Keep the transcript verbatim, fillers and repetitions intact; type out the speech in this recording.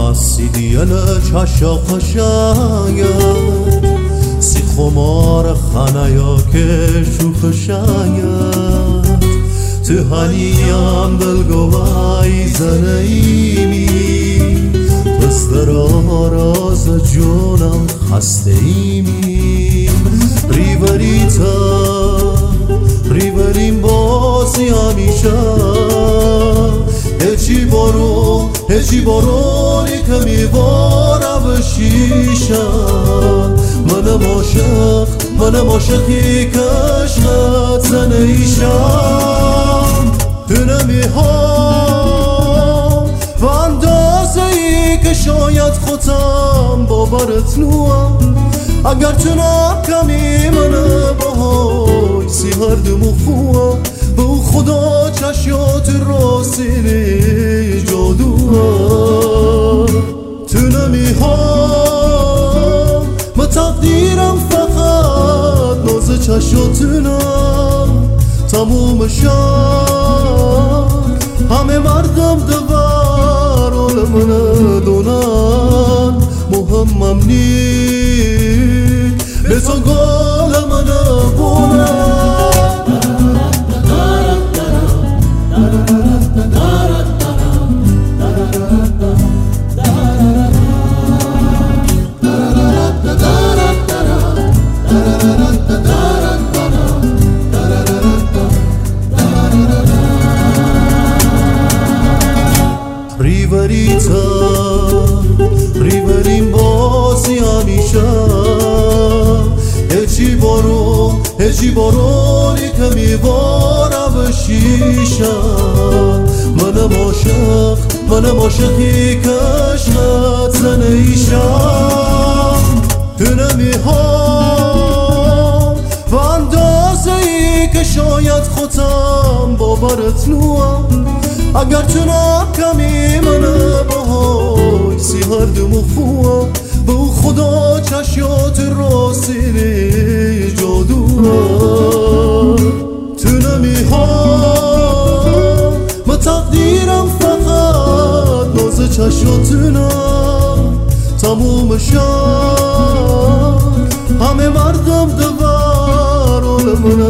سیدیل چشا قشنگت سی خمار خانیا که شوخ شنگت تو هنیم دلگوهای زنیمی تستر آراز جونم خسته ایمی ریوری تا ریوریم بازی همیشه هجی بارون هجی بارونی که میباره به شیشه منم عاشق منم عاشقی که عشقت زنه ایشم تو نمیخوام و اندازه ای که شاید خودم باورت نوام اگر تونم کمی منه باهای سی هر دمو خوام به او خدا چشیات راستینی جادوه تو نمیخوام ما تقدیرم فقط ناز چشاتونم تموم شد همه مردم دوار عالمونه دونن مهمم نی به تو گل منه بونن ریوریتا ریوریم بازی همیشه هجی بارون هجی بارونی که میباره به شیشه منم عاشق منم عاشقی که عشقت زنه ایشم تو نمیخوام و اندازه ای که شاید خودم باورت نوام اگر تونم کمی منه باهای سی هر دمو خوام به او خدا چشیات راستینی جادوه تو نمیخوام ما تقدیرم فقط ناز چشاتونم تموم شد همه مردم دوار عالمونه